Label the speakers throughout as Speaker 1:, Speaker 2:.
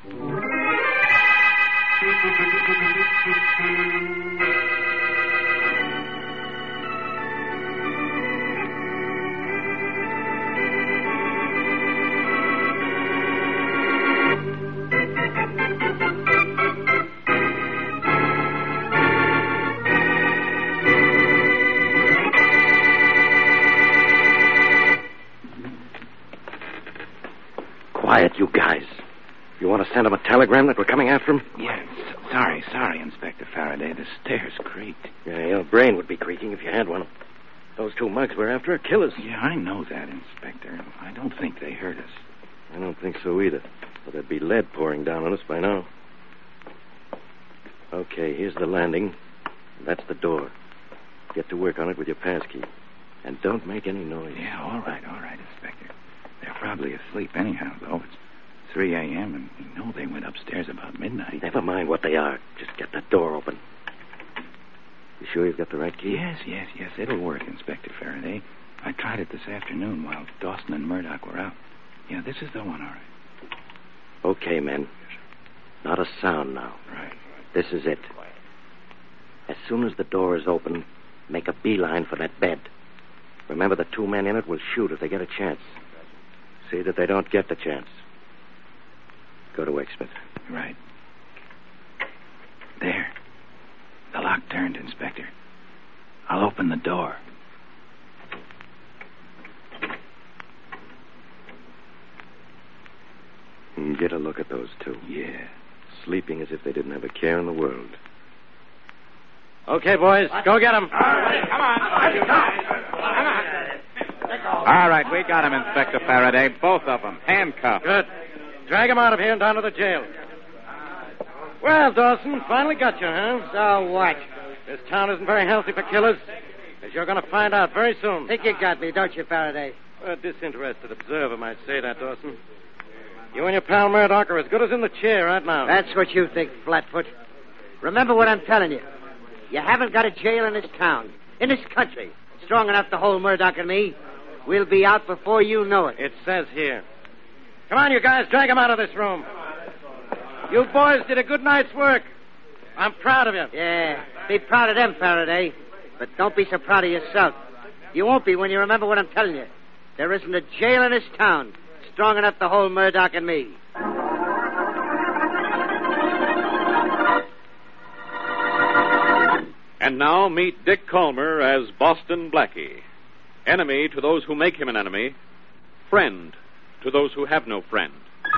Speaker 1: Quiet, you guys. You want to send him a telegram that we're coming after him?
Speaker 2: Yeah, sorry, Inspector Faraday. The stairs creak.
Speaker 1: Yeah, your brain would be creaking if you had one. Those two mugs we're after are killers.
Speaker 2: Yeah, I know that, Inspector. I don't think they hurt us.
Speaker 1: I don't think so either. But there'd be lead pouring down on us by now. Okay, here's the landing. That's the door. Get to work on it with your passkey. And don't make any noise.
Speaker 2: Yeah, all right, Inspector. They're probably asleep anyhow, though. It's 3 a.m., and we know they went upstairs about midnight.
Speaker 1: Never mind what they are. Just get that door open. You sure you've got the right key?
Speaker 2: Yes. It'll work, Inspector Faraday. I tried it this afternoon while Dawson and Murdoch were out. Yeah, this is the one, all right.
Speaker 1: Okay, men. Not a sound now.
Speaker 2: Right.
Speaker 1: This is it. As soon as the door is open, make a beeline for that bed. Remember, the two men in it will shoot if they get a chance. See that they don't get the chance. Go to Exmouth.
Speaker 2: Right. There. The lock turned, Inspector. I'll open the door.
Speaker 1: Get a look at those two.
Speaker 2: Yeah.
Speaker 1: Sleeping as if they didn't have a care in the world.
Speaker 3: Okay, boys, go get them.
Speaker 4: All right, come on. All right, we got him, Inspector Faraday. Both of them. Handcuffed.
Speaker 3: Good. Drag him out of here and down to the jail. Well, Dawson, finally got you, huh?
Speaker 5: So what?
Speaker 3: This town isn't very healthy for killers, as you're going to find out very soon.
Speaker 5: Think you got me, don't you, Faraday?
Speaker 3: A disinterested observer might say that, Dawson. You and your pal Murdoch are as good as in the chair right now.
Speaker 5: That's what you think, Flatfoot. Remember what I'm telling you. You haven't got a jail in this town, in this country, strong enough to hold Murdoch and me. We'll be out before you know it.
Speaker 3: It says here. Come on, you guys, drag him out of this room. You boys did a good night's work. I'm proud of you.
Speaker 5: Yeah, be proud of them, Faraday. But don't be so proud of yourself. You won't be when you remember what I'm telling you. There isn't a jail in this town strong enough to hold Murdoch and me.
Speaker 6: And now meet Dick Calmer as Boston Blackie. Enemy to those who make him an enemy. Friend to those who have no friend.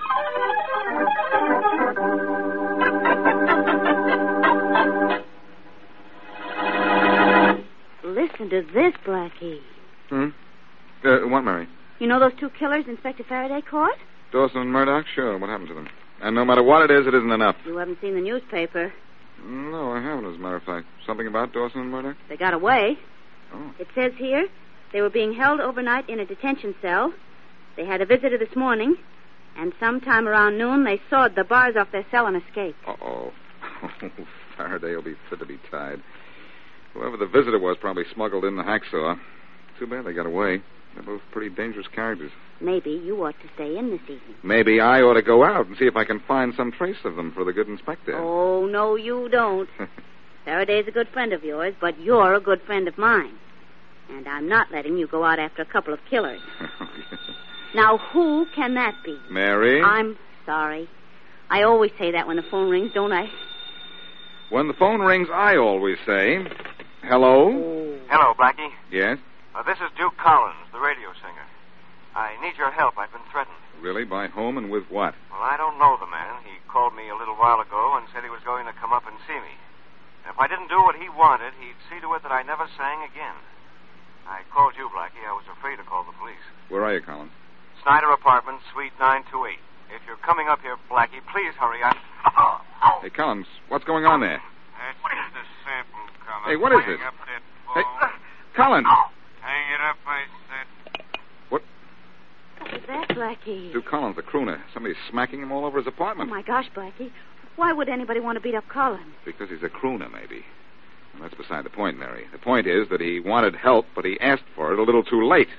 Speaker 7: Listen to this, Blackie.
Speaker 8: What, Mary?
Speaker 7: You know those two killers Inspector Faraday caught?
Speaker 8: Dawson and Murdoch? Sure. What happened to them? And no matter what it is, it isn't enough.
Speaker 7: You haven't seen the newspaper.
Speaker 8: No, I haven't, as a matter of fact. Something about Dawson and Murdoch?
Speaker 7: They got away.
Speaker 8: Oh.
Speaker 7: It says here they were being held overnight in a detention cell. They had a visitor this morning, and sometime around noon they sawed the bars off their cell and escaped.
Speaker 8: Uh-oh. Faraday will be fit to be tied. Whoever the visitor was probably smuggled in the hacksaw. Too bad they got away. They're both pretty dangerous characters.
Speaker 7: Maybe you ought to stay in this evening.
Speaker 8: Maybe I ought to go out and see if I can find some trace of them for the good inspector.
Speaker 7: Oh, no, you don't. Faraday's a good friend of yours, but you're a good friend of mine. And I'm not letting you go out after a couple of killers. Now, who can that be?
Speaker 8: Mary?
Speaker 7: I'm sorry. I always say that when the phone rings, don't I?
Speaker 8: When the phone rings, I always say, hello?
Speaker 7: Oh.
Speaker 9: Hello, Blackie.
Speaker 8: Yes?
Speaker 9: This is Duke Collins, the radio singer. I need your help. I've been threatened.
Speaker 8: Really? By whom and with what?
Speaker 9: Well, I don't know the man. He called me a little while ago and said he was going to come up and see me. And if I didn't do what he wanted, he'd see to it that I never sang again. I called you, Blackie. I was afraid to call the police.
Speaker 8: Where are you, Collins?
Speaker 9: Snyder Apartments, Suite 928. If you're coming up here, Blackie, please hurry.
Speaker 8: Hey, Collins, what's going on there?
Speaker 9: That's the sample, Collins.
Speaker 8: Hey, what is this?
Speaker 9: Hang up that
Speaker 8: Hey,
Speaker 9: phone.
Speaker 8: Collins!
Speaker 9: Hang it up, I said.
Speaker 8: What?
Speaker 7: What was that, Blackie?
Speaker 8: Duke Collins, the crooner. Somebody's smacking him all over his
Speaker 7: Oh,
Speaker 8: apartment.
Speaker 7: my gosh, Blackie. Why would anybody want to beat up Collins?
Speaker 8: Because he's a crooner, maybe. And that's beside the point, Mary. The point is that he wanted help, but he asked for it a little too late.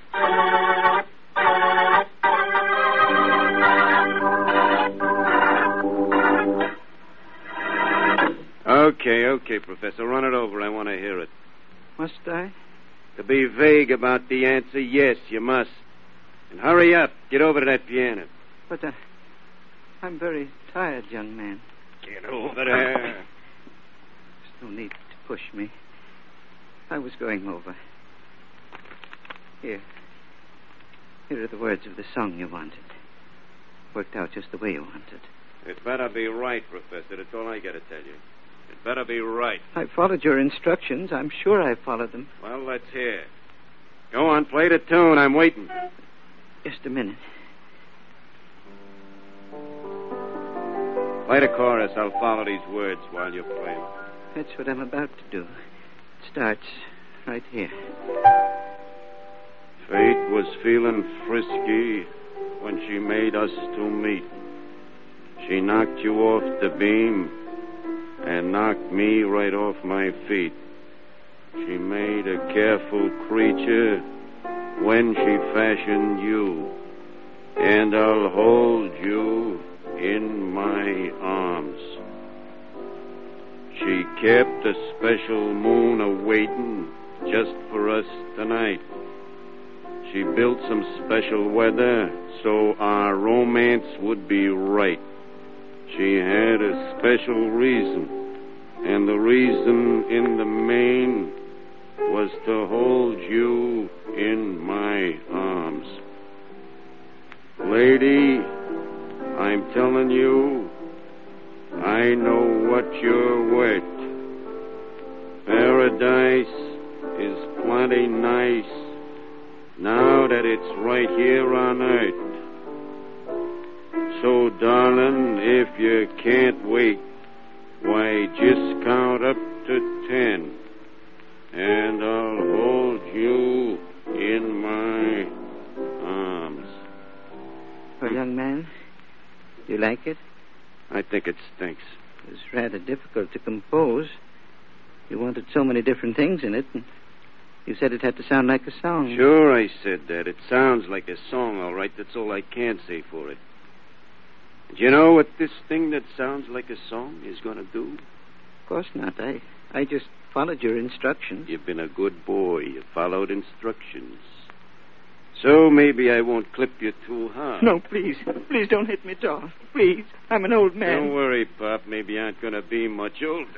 Speaker 10: Okay, Professor. Run it over. I want to hear it.
Speaker 2: Must I?
Speaker 10: To be vague about the answer, yes, you must. And hurry up. Get over to that piano.
Speaker 2: But I'm very tired, young man.
Speaker 10: Get over there.
Speaker 2: There's no need to push me. I was going over. Here are the words of the song you wanted. Worked out just the way you wanted.
Speaker 10: It better be right, Professor. That's all I got to tell you. It better be right.
Speaker 2: I followed your instructions. I'm sure I followed them.
Speaker 10: Well, let's hear. Go on, play the tune. I'm waiting.
Speaker 2: Just a minute.
Speaker 10: Play the chorus. I'll follow these words while you're playing.
Speaker 2: That's what I'm about to do. It starts right here.
Speaker 10: Fate was feeling frisky when she made us two meet. She knocked you off the beam and knocked me right off my feet. She made a careful creature when she fashioned you, and I'll hold you in my arms. She kept a special moon a-waiting just for us tonight. She built some special weather so our romance would be right. She had a special reason, and the reason in the main was to hold you in my arms. Lady, I'm telling you, I know what you're worth. Paradise is plenty nice now that it's right here on earth. So, darling, if you can't wait, why, just count up to 10, and I'll hold you in my arms.
Speaker 2: Well, young man, do you like it?
Speaker 10: I think it stinks.
Speaker 2: It was rather difficult to compose. You wanted so many different things in it, and you said it had to sound like a song.
Speaker 10: Sure, I said that. It sounds like a song, all right. That's all I can say for it. Do you know what this thing that sounds like a song is going to do?
Speaker 2: Of course not. I just followed your instructions.
Speaker 10: You've been a good boy. You followed instructions. So maybe I won't clip you too hard.
Speaker 2: No, please. Please don't hit me, Doll. Please. I'm an old man.
Speaker 10: Don't worry, Pop. Maybe you aren't going to be much older.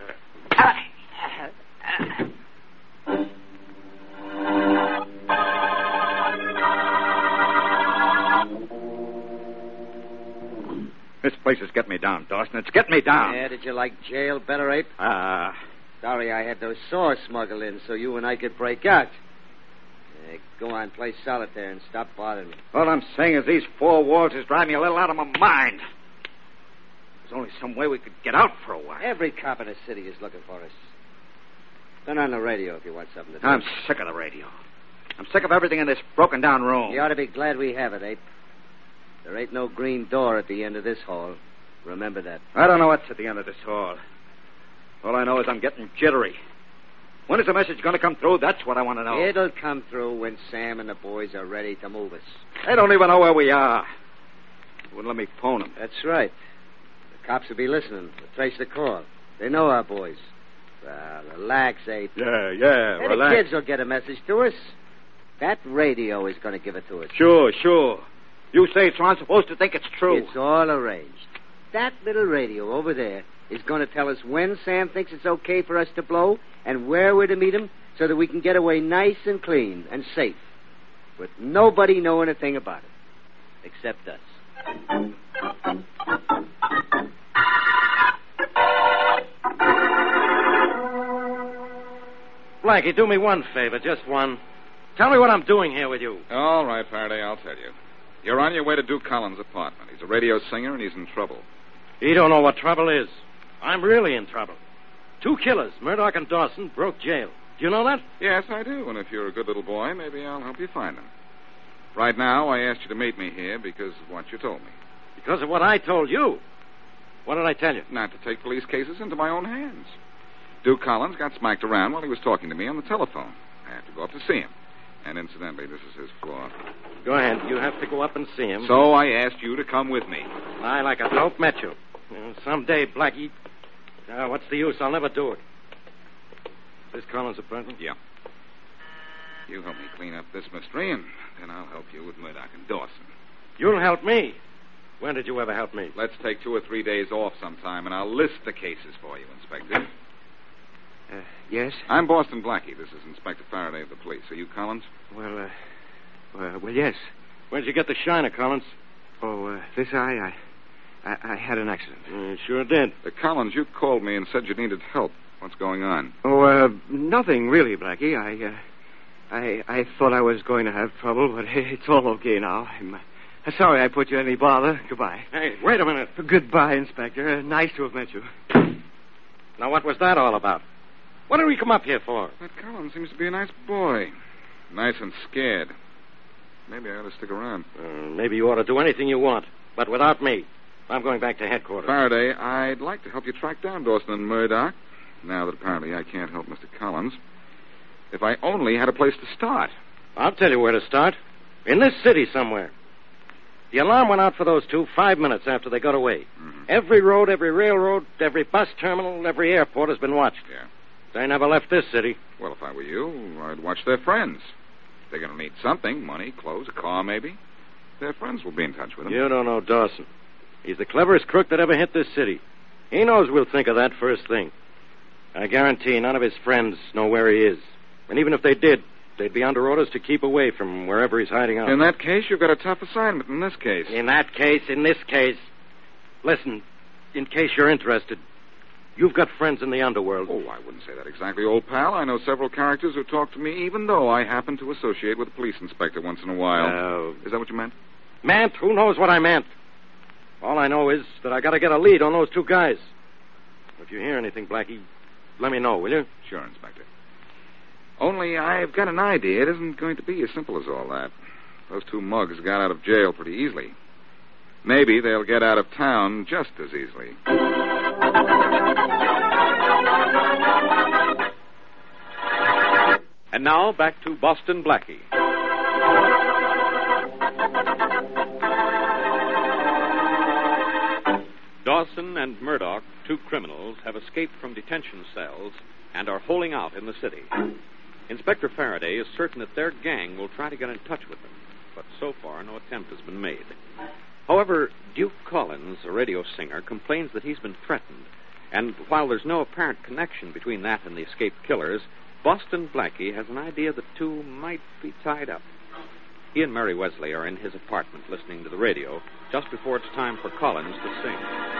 Speaker 8: This place is getting me down, Dawson. It's getting me down.
Speaker 5: Yeah, did you like jail better, Ape? Sorry I had those saws smuggled in so you and I could break out. Go on, play solitaire and stop bothering me.
Speaker 8: All I'm saying is these four walls is driving me a little out of my mind. There's only some way we could get out for a while.
Speaker 5: Every cop in the city is looking for us. Turn on the radio if you want something to do.
Speaker 8: I'm sick of the radio. I'm sick of everything in this broken-down room.
Speaker 5: You ought to be glad we have it, Ape. There ain't no green door at the end of this hall. Remember that.
Speaker 8: I don't know what's at the end of this hall. All I know is I'm getting jittery. When is the message going to come through? That's what I want to know.
Speaker 5: It'll come through when Sam and the boys are ready to move us.
Speaker 8: They don't even know where we are. They wouldn't let me phone them.
Speaker 5: That's right. The cops will be listening. They'll trace the call. They know our boys. Relax, Ape.
Speaker 8: Yeah,
Speaker 5: Hey,
Speaker 8: relax.
Speaker 5: the kids will get a message to us. That radio is going to give it to us.
Speaker 8: Sure. You say so I'm supposed to think it's true.
Speaker 5: It's all arranged. That little radio over there is going to tell us when Sam thinks it's okay for us to blow and where we're to meet him so that we can get away nice and clean and safe with nobody knowing a thing about it except us.
Speaker 3: Blackie, do me one favor, just one. Tell me what I'm doing here with you.
Speaker 8: All right, Faraday, I'll tell you. You're on your way to Duke Collins' apartment. He's a radio singer, and he's in trouble.
Speaker 3: You don't know what trouble is. I'm really in trouble. 2 killers, Murdoch and Dawson, broke jail. Do you know that?
Speaker 8: Yes, I do, and if you're a good little boy, maybe I'll help you find them. Right now, I asked you to meet me here because of what you told me.
Speaker 3: Because of what I told you. What did I tell you?
Speaker 8: Not to take police cases into my own hands. Duke Collins got smacked around while he was talking to me on the telephone. I have to go up to see him. And incidentally, this is his floor.
Speaker 3: Go ahead. You have to go up and see him.
Speaker 8: So I asked you to come with me.
Speaker 3: I, like a dope, met you. Someday, Blackie, What's the use? I'll never do it. This Collins apartment?
Speaker 8: Yeah. You help me clean up this mystery, and then I'll help you with Murdoch and Dawson.
Speaker 3: You'll help me. When did you ever help me?
Speaker 8: Let's take 2 or 3 days off sometime, and I'll list the cases for you, Inspector.
Speaker 11: Yes?
Speaker 8: I'm Boston Blackie. This is Inspector Faraday of the police. Are you Collins?
Speaker 11: Well, yes.
Speaker 3: Where'd you get the shiner, Collins?
Speaker 11: Oh, this eye, I had an accident.
Speaker 3: You sure did.
Speaker 8: Collins, you called me and said you needed help. What's going on?
Speaker 11: Oh, nothing really, Blackie. I thought I was going to have trouble, but it's all okay now. I'm sorry I put you in any bother. Goodbye.
Speaker 3: Hey, wait a minute.
Speaker 11: Goodbye, Inspector. Nice to have met you.
Speaker 3: Now, what was that all about? What did we come up here for?
Speaker 8: That Collins seems to be a nice boy. Nice and scared. Maybe I ought to stick around.
Speaker 3: Maybe you ought to do anything you want, but without me. I'm going back to headquarters.
Speaker 8: Faraday, I'd like to help you track down Dawson and Murdoch, now that apparently I can't help Mr. Collins. If I only had a place to start.
Speaker 3: I'll tell you where to start. In this city somewhere. The alarm went out for those two 5 minutes after they got away.
Speaker 8: Mm-hmm.
Speaker 3: Every road, every railroad, every bus terminal, every airport has been watched.
Speaker 8: Yeah.
Speaker 3: They never left this city.
Speaker 8: Well, if I were you, I'd watch their friends. They're going to need something. Money, clothes, a car, maybe. Their friends will be in touch with them.
Speaker 3: You don't know Dawson. He's the cleverest crook that ever hit this city. He knows we'll think of that first thing. I guarantee none of his friends know where he is. And even if they did, they'd be under orders to keep away from wherever he's hiding out.
Speaker 8: In that case, you've got a tough assignment in this case.
Speaker 3: In this case. Listen, in case you're interested, you've got friends in the underworld.
Speaker 8: Oh, I wouldn't say that exactly, old pal. I know several characters who talk to me, even though I happen to associate with a police inspector once in a while. Is that what you meant?
Speaker 3: Meant? Who knows what I meant? All I know is that I got to get a lead on those two guys. If you hear anything, Blackie, let me know, will you?
Speaker 8: Sure, Inspector. Only I've got an idea. It isn't going to be as simple as all that. Those two mugs got out of jail pretty easily. Maybe they'll get out of town just as easily.
Speaker 6: And now, back to Boston Blackie. Dawson and Murdoch, 2 criminals, have escaped from detention cells and are holing out in the city. Inspector Faraday is certain that their gang will try to get in touch with them, but so far no attempt has been made. However, Duke Collins, a radio singer, complains that he's been threatened, and while there's no apparent connection between that and the escaped killers, Boston Blackie has an idea the two might be tied up. He and Mary Wesley are in his apartment listening to the radio just before it's time for Collins to sing.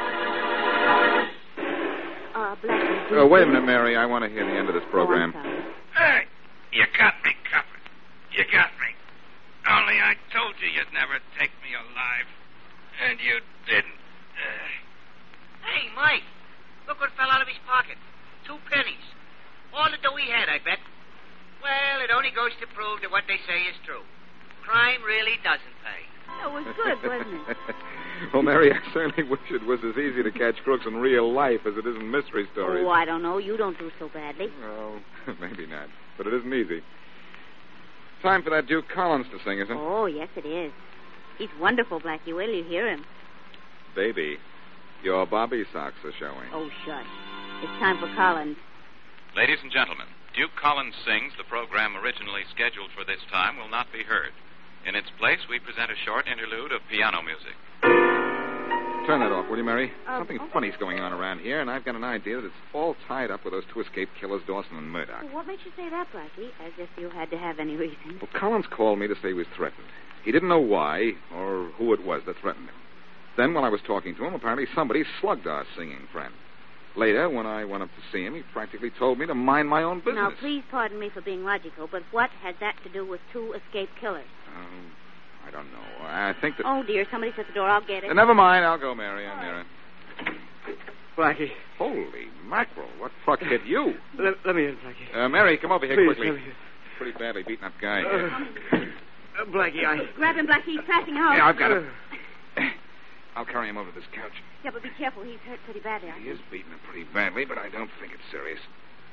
Speaker 7: Blackie.
Speaker 8: Wait a minute, Mary. I want to hear the end of this program.
Speaker 12: Hey, you got me, Cupper. You got me. Only I told you you'd never take me alive. And you didn't.
Speaker 5: Hey, Mike. Look what fell out of his pocket. 2 pennies. All the dough he had, I bet. Well, it only goes to prove that what they say is true. Crime really doesn't pay.
Speaker 7: That was good, wasn't it?
Speaker 8: Well, Mary, I certainly wish it was as easy to catch crooks in real life as it is in mystery stories.
Speaker 7: Oh, I don't know. You don't do so badly.
Speaker 8: Well, maybe not. But it isn't easy. Time for that Duke Collins to sing, isn't it?
Speaker 7: Oh, yes, it is. He's wonderful, Blackie. Wait till you hear him.
Speaker 8: Baby, your bobby socks are showing.
Speaker 7: Oh, shush. It's time for Collins.
Speaker 13: Ladies and gentlemen, Duke Collins Sings, the program originally scheduled for this time, will not be heard. In its place, we present a short interlude of piano music.
Speaker 8: Turn that off, will you, Mary? Something funny's going on around here, and I've got an idea that it's all tied up with those 2 escaped killers, Dawson and Murdoch.
Speaker 7: Well, what makes you say that, Blackie? As if you had to have any reason.
Speaker 8: Well, Collins called me to say he was threatened. He didn't know why or who it was that threatened him. Then, while I was talking to him, apparently somebody slugged our singing friend. Later, when I went up to see him, he practically told me to mind my own business.
Speaker 7: Now, please pardon me for being logical, but what has that to do with 2 escaped killers?
Speaker 8: I don't know. I think that...
Speaker 7: Oh, dear, somebody's at the door. I'll get it.
Speaker 8: Never mind. I'll go, Mary. I'm near it.
Speaker 11: Blackie.
Speaker 8: Holy mackerel. What truck hit you?
Speaker 11: Let me in, Blackie.
Speaker 8: Mary, come over here
Speaker 11: Please,
Speaker 8: quickly.
Speaker 11: let me in.
Speaker 8: Pretty badly beaten up guy.
Speaker 11: Blackie,
Speaker 7: Grab him, Blackie. He's passing out.
Speaker 8: Yeah, I've got him. I'll carry him over to this couch.
Speaker 7: Yeah, but be careful. He's hurt pretty badly.
Speaker 8: He is beaten up pretty badly, but I don't think it's serious.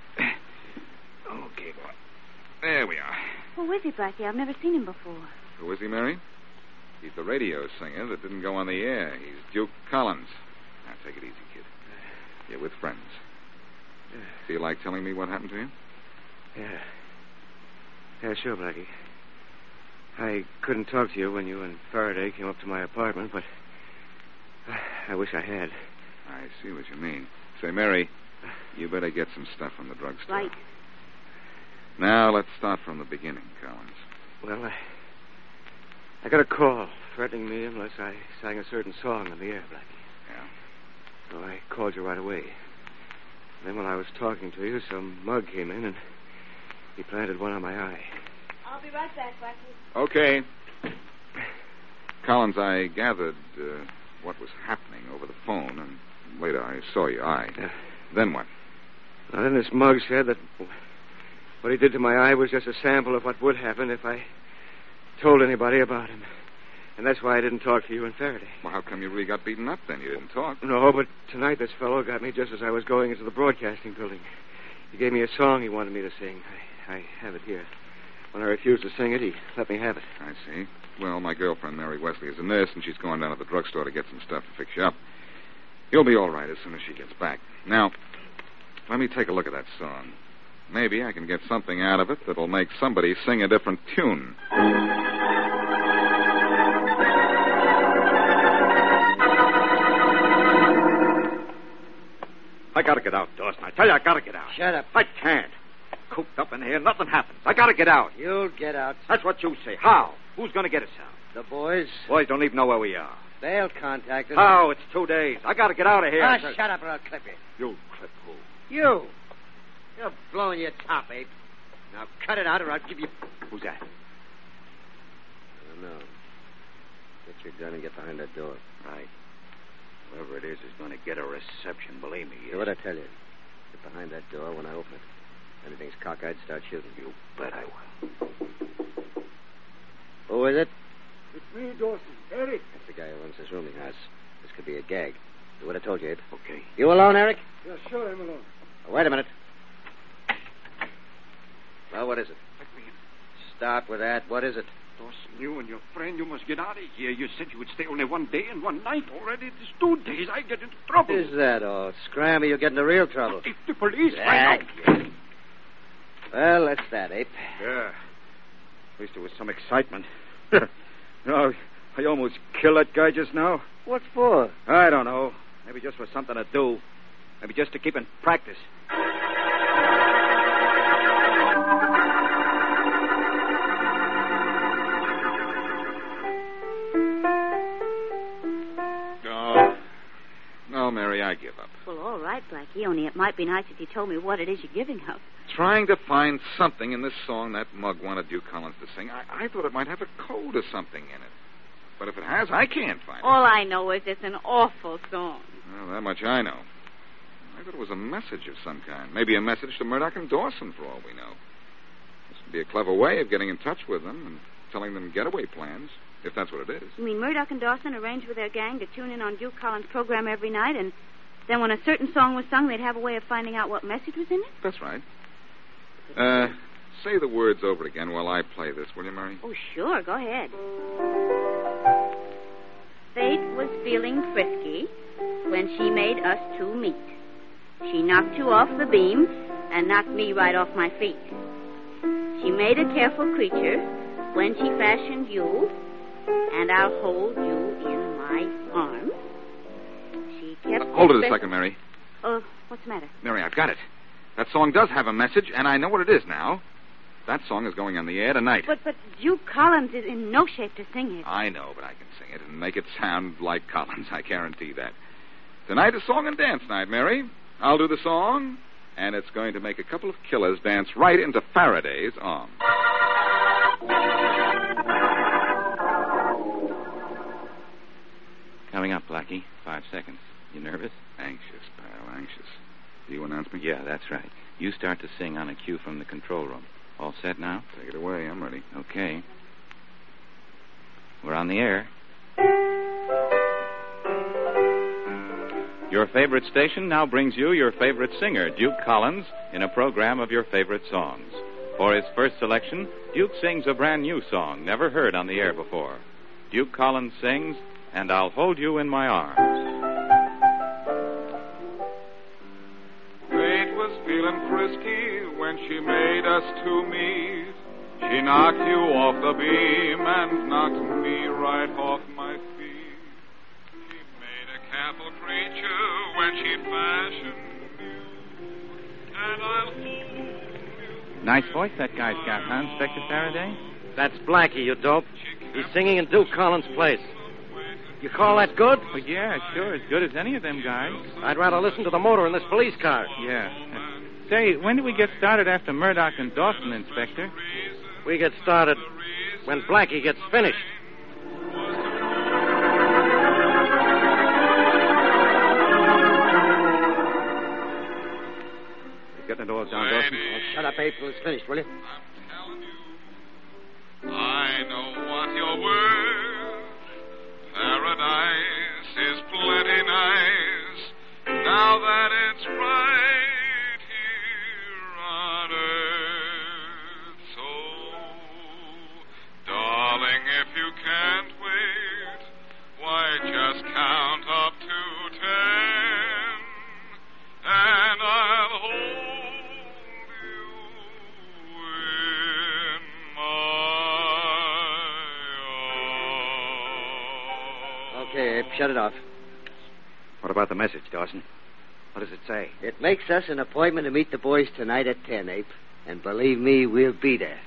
Speaker 8: Okay, boy. There we are.
Speaker 7: Who is he, Blackie? I've never seen him before.
Speaker 8: Who is he, Mary? He's the radio singer that didn't go on the air. He's Duke Collins. Now, take it easy, kid. You with with friends. Feel like telling me what happened to you?
Speaker 11: Yeah. Yeah, sure, Blackie. I couldn't talk to you when you and Faraday came up to my apartment, but I wish I had.
Speaker 8: I see what you mean. Say, Mary, you better get some stuff from the drugstore.
Speaker 7: Right.
Speaker 8: Now, let's start from the beginning, Collins.
Speaker 11: Well, I got a call threatening me unless I sang a certain song on the air, Blackie.
Speaker 8: Yeah?
Speaker 11: So I called you right away. Then when I was talking to you, some mug came in and he planted one on my eye.
Speaker 7: I'll be right back, Blackie.
Speaker 8: Okay. Collins, I gathered what was happening over the phone, and later I saw your eye. Then what?
Speaker 11: Now, then this mug said that what he did to my eye was just a sample of what would happen if I told anybody about him. And that's why I didn't talk to you and Faraday.
Speaker 8: Well, how come you really got beaten up then? You didn't talk.
Speaker 11: No, but tonight this fellow got me just as I was going into the broadcasting building. He gave me a song he wanted me to sing. I have it here. When I refused to sing it, he let me have it.
Speaker 8: I see. Well, my girlfriend, Mary Wesley, is a nurse, and she's going down to the drugstore to get some stuff to fix you up. You'll be all right as soon as she gets back. Now, let me take a look at that song. Maybe I can get something out of it that'll make somebody sing a different tune.
Speaker 4: I gotta get out, Dawson. I tell you, I gotta get out.
Speaker 5: Shut up.
Speaker 4: I can't. Cooped up in here, nothing happens. I gotta get out.
Speaker 5: You'll get out.
Speaker 4: That's what you say. How? Who's gonna get us out?
Speaker 5: The boys,
Speaker 4: Boys don't even know where we are.
Speaker 5: they'll contact us.
Speaker 4: How? It's 2 days. I gotta get out of here.
Speaker 5: Shut up or I'll clip you.
Speaker 4: You'll clip who?
Speaker 5: You. You're blowing your top, Abe. Now cut it out or I'll give you...
Speaker 4: Who's that?
Speaker 5: I don't know. Get your gun and get behind that door.
Speaker 4: Right. Whoever it is gonna get a reception, believe me.
Speaker 5: Do what I tell you. Get behind that door when I open it. If anything's cockeyed, start shooting.
Speaker 4: You bet I will.
Speaker 5: Who is it?
Speaker 11: It's me, Dawson. Eric.
Speaker 5: That's the guy who runs this rooming house. This could be a gag. Do what I told you, Abe.
Speaker 4: Okay.
Speaker 5: You alone, Eric?
Speaker 11: Yeah, sure, I'm alone.
Speaker 5: Oh, wait a minute. Well, what is it? Start with that. What is it?
Speaker 12: Dawson, you and your friend, you must get out of here. You said you would stay only 1 day and 1 night. Already it is 2 days. I get into trouble.
Speaker 5: Is that all? Scramble, you'll get into real trouble.
Speaker 12: If the police find out...
Speaker 5: Well, that's that, Ape.
Speaker 4: Yeah. At least there was some excitement. No, I almost killed that guy just now.
Speaker 5: What for?
Speaker 4: I don't know. Maybe just for something to do. Maybe just to keep in practice.
Speaker 8: No, Mary, I give up.
Speaker 7: Well, all right, Blackie, only it might be nice if you told me what it is you're giving up.
Speaker 8: Trying to find something in this song that mug wanted Duke Collins to sing. I thought it might have a code or something in it. But if it has, I can't find it.
Speaker 7: All I know is it's an awful song.
Speaker 8: Well, that much I know. I thought it was a message of some kind. Maybe a message to Murdoch and Dawson, for all we know. This would be a clever way of getting in touch with them and telling them getaway plans, if that's what it is.
Speaker 7: You mean Murdoch and Dawson arranged with their gang to tune in on Duke Collins' program every night, and then when a certain song was sung, they'd have a way of finding out what message was in it?
Speaker 8: That's right. Say the words over again while I play this, will you, Mary?
Speaker 7: Oh, sure. Go ahead. Fate was feeling frisky when she made us two meet. She knocked you off the beam and knocked me right off my feet. She made a careful creature when she fashioned you, and I'll hold you in my arms. She kept...
Speaker 8: Hold it a second, Mary.
Speaker 7: Oh, what's the matter?
Speaker 8: Mary, I've got it. That song does have a message, and I know what it is now. That song is going on the air tonight.
Speaker 7: But Duke Collins is in no shape to sing it.
Speaker 8: I know, but I can sing it and make it sound like Collins. I guarantee that. Tonight is song and dance night, Mary. I'll do the song, and it's going to make a couple of killers dance right into Faraday's arms.
Speaker 2: Coming up, Blackie. 5 seconds. You nervous?
Speaker 8: Anxious, pal, anxious. Do you announce me?
Speaker 2: Yeah, that's right. You start to sing on a cue from the control room. All set now?
Speaker 8: Take it away. I'm ready.
Speaker 2: Okay. We're on the air. Your favorite station now brings you your favorite singer, Duke Collins, in a program of your favorite songs. For his first selection, Duke sings a brand new song never heard on the air before. Duke Collins sings, "And I'll Hold You in My Arms."
Speaker 8: frisky when she made us two meet. She knocked you off the beam and knocked me right off my feet. She made a careful creature when she fashioned you, and I'll hold you.
Speaker 2: Nice voice that guy's got, huh, Inspector Faraday?
Speaker 3: That's Blackie, you dope. He's singing in Duke Collins' place. You call that good?
Speaker 2: Well, yeah, sure, as good as any of them guys.
Speaker 3: I'd rather listen to the motor in this police car.
Speaker 2: Yeah. Say, when do we get started after Murdoch and Dawson, Inspector?
Speaker 3: We get started when Blackie gets finished.
Speaker 4: Get the door down, Dawson.
Speaker 5: Oh, shut up, Abe, till it's finished, will you?
Speaker 8: I know what you're worth. Paradise is plenty nice. Now that it's right here on earth. So, darling, if you can't wait, why just count up to 10, and I'll hold you in
Speaker 5: Okay, Abe, shut it off.
Speaker 4: What about the message, Dawson? What does it say?
Speaker 5: It makes us an appointment to meet the boys tonight at 10, Abe. And believe me, we'll be there.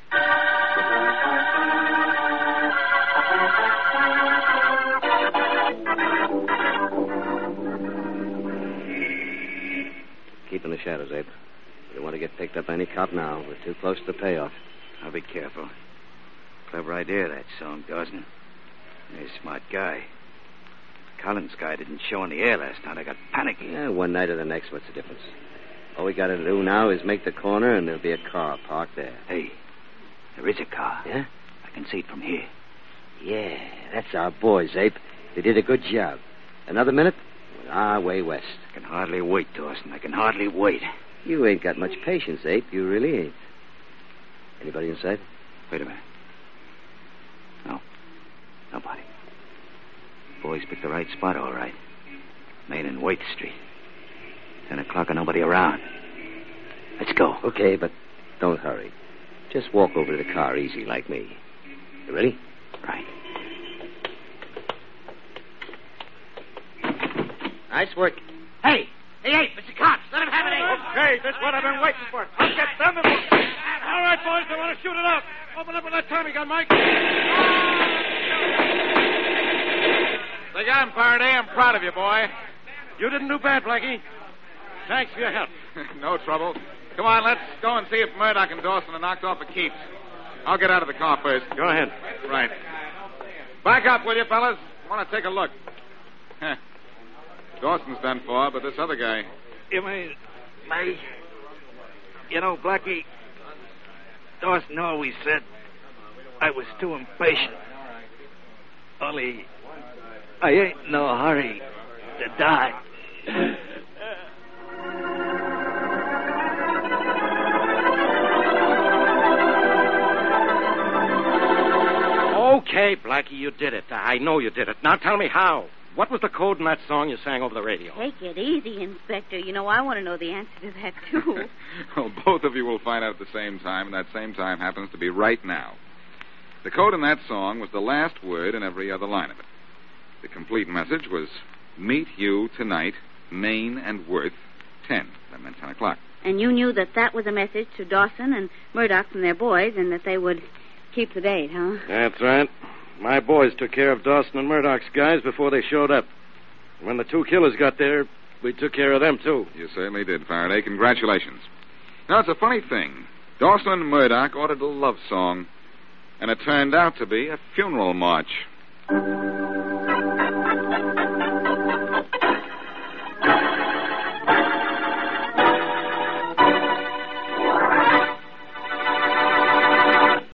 Speaker 5: Keep in the shadows, Abe. We don't want to get picked up by any cop now. We're too close to the payoff.
Speaker 4: I'll be careful. Clever idea, that song, Dawson. You're a smart guy. The Collins guy didn't show in the air last night. I got panicky.
Speaker 5: Yeah, one night or the next, what's the difference? All we got to do now is make the corner, and there'll be a car parked there.
Speaker 4: Hey, there is a car.
Speaker 5: Yeah?
Speaker 4: I can see it from here.
Speaker 5: Yeah, that's our boys, Abe. They did a good job. Another minute, we're our way west.
Speaker 4: I can hardly wait, Dawson. I can hardly wait.
Speaker 5: You ain't got much patience, Abe. You really ain't. Anybody inside?
Speaker 4: Wait a minute. No. Nobody. Boys picked the right spot, all right. Main and Waite Street. 10 o'clock and nobody around. Let's go.
Speaker 5: Okay, but don't hurry. Just walk over to the car easy like me. You ready?
Speaker 4: Right.
Speaker 5: Nice work. Hey! Hey, Abe, it's the cops. Let them have it, Abe.
Speaker 11: Okay, that's what I've been waiting for. Let's get them. All right, boys, they want to shoot it up. Open up with that Tommy gun, Mike.
Speaker 8: They got him, Faraday. I'm proud of you, boy.
Speaker 3: You didn't do bad, Blackie. Thanks for your help.
Speaker 8: No trouble. Come on, let's go and see if Murdoch and Dawson are knocked off at Keeps. I'll get out of the car first.
Speaker 3: Go ahead.
Speaker 8: Right. Back up, will you, fellas? I want to take a look. Dawson's done for, but this other guy...
Speaker 12: You mean me? You know, Blackie, Dawson always said I was too impatient. Only I ain't in no hurry to die.
Speaker 3: Okay, Blackie, you did it. I know you did it. Now tell me how. What was the code in that song you sang over the radio?
Speaker 7: Take it easy, Inspector. You know, I want to know the answer to that, too.
Speaker 8: Well, both of you will find out at the same time, and that same time happens to be right now. The code in that song was the last word in every other line of it. The complete message was, meet you tonight, Main and Worth, 10. That meant 10 o'clock.
Speaker 7: And you knew that that was a message to Dawson and Murdoch from their boys, and that they would keep the date, huh?
Speaker 3: That's right. My boys took care of Dawson and Murdoch's guys before they showed up. When the two killers got there, we took care of them, too.
Speaker 8: You certainly did, Faraday. Congratulations. Now, it's a funny thing. Dawson and Murdoch ordered a love song, and it turned out to be a funeral march.